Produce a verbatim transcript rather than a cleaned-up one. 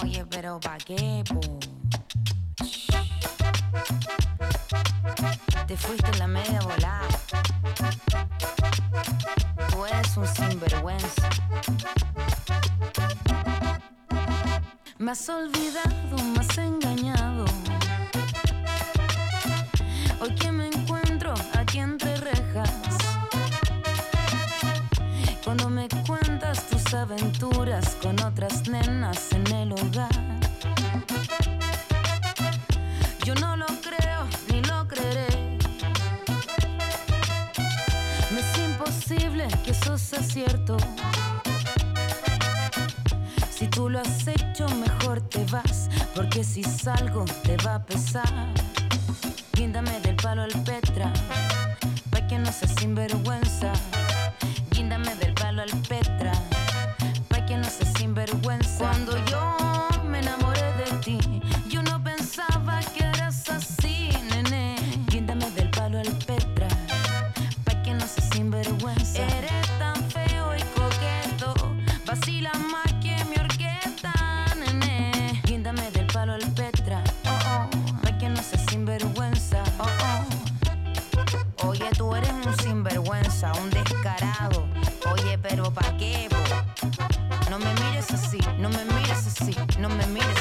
Oye, pero ¿pa' qué, po? Te fuiste en la media volada. Tú eres un sinvergüenza. Me has olvidado, me has engañado. Hoy que me encuentro aquí entre rejas, cuando me cuentas tus aventuras con otras nenas en el hogar, yo no lo creo ni lo creeré. Me es imposible que eso sea cierto. Si tú lo has hecho, mejor te vas, porque si salgo te va a pesar. Guíndame del palo al Petra, pa' que no seas sinvergüenza. Guíndame del palo al Petra, pa' que no seas sinvergüenza. Cuando yo me enamoré de ti, yo no pensaba que eras así, nene. Guíndame del palo al Petra, pa' que no seas sinvergüenza. Eres tan feo y coqueto, vacila más que mi orquesta, nene. Guíndame del palo al Petra, oh, oh, pa' que no seas sinvergüenza, oh, oh. Oye, tú eres un sinvergüenza, un descarado. Oye, pero ¿pa' qué, bo? No me mires así, no me mires así, no me mires